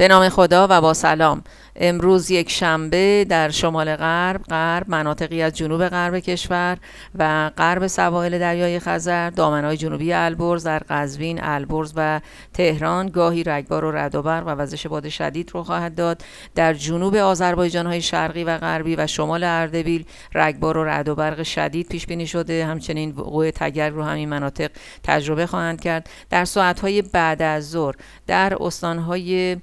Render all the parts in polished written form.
به نام خدا و با سلام. امروز یک شنبه در شمال غرب مناطقی از جنوب غرب کشور و غرب سواحل دریای خزر، دامنهای جنوبی البرز در قزوین، البرز و تهران گاهی رگبار و رعد و برق و وزش باد شدید رو خواهد داد. در جنوب آذربایجان‌های شرقی و غربی و شمال اردبیل رگبار و رعد و برق شدید پیش بینی شده. همچنین وقوع تگرگ رو همین مناطق تجربه خواهند کرد. در ساعت‌های بعد از ظهر در استان‌های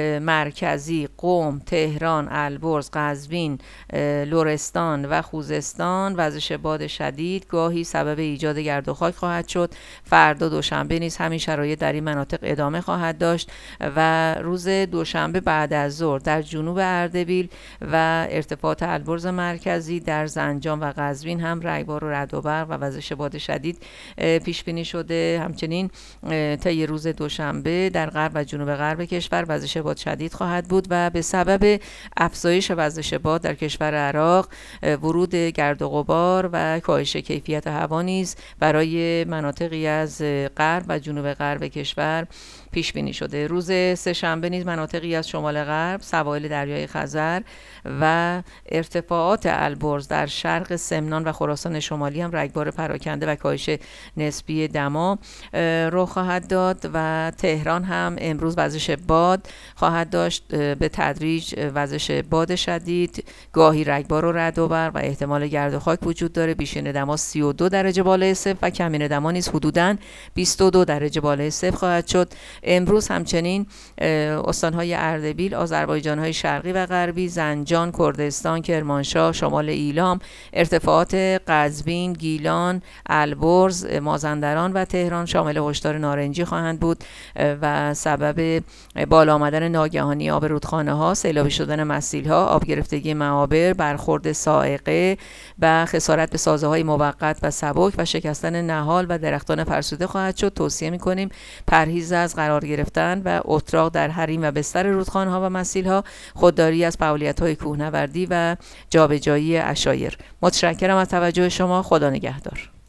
مرکزی، قم، تهران، البرز، قزوین، لرستان و خوزستان وزش باد شدید گاهی سبب ایجاد گرد و خاک خواهد شد. فردا دوشنبه نیز همین شرایط در این مناطق ادامه خواهد داشت و روز دوشنبه بعد از ظهر در جنوب اردبیل و ارتفاعات البرز مرکزی در زنجان و قزوین هم رگبار و رعد و برق و وزش باد شدید پیش بینی شده. همچنین طی روز دوشنبه در غرب و جنوب غرب کشور وزش باد شدید خواهد بود و به سبب افزایش وزش باد در کشور عراق ورود گرد و غبار و کاهش کیفیت هوا نیز برای مناطقی از غرب و جنوب غرب کشور پیش بینی شده. روز سه‌شنبه نیز مناطقی از شمال غرب، سواحل دریای خزر و ارتفاعات البرز در شرق سمنان و خراسان شمالی هم رگبار پراکنده و کاهش نسبی دما رخ خواهد داد و تهران هم امروز وزش باد خواهد داشت، به تدریج وزش باد شدید، گاهی رگبار و رعد و برق و احتمال گرد و خاک وجود داره. بیشین دما 32 درجه بالای صفر و کمین دما نیز حدوداً 22 درجه بالای صفر خواهد شد. امروز همچنین استان‌های اردبیل، آذربایجان‌های شرقی و غربی، زنجان، کردستان، کرمانشاه، شمال ایلام، ارتفاعات قزوین، گیلان، البرز، مازندران و تهران شامل هشدار نارنجی خواهند بود و سبب بالا آمدن ناگهانی آب رودخانه‌ها، سیلابی شدن مسیل‌ها، آب گرفتگی معابر، برخورد صاعقه و خسارت به سازه‌های موقت و سبک و شکستن نهال و درختان فرسوده خواهد شد. توصیه می‌کنیم پرهیز از قرار گرفتن و اتراق در حریم و بستر رودخانه‌ها و مسیل‌ها، خودداری از فعالیت‌های کوهنوردی و جابجایی عشایر. متشکرم از توجه شما. خدا نگهدار.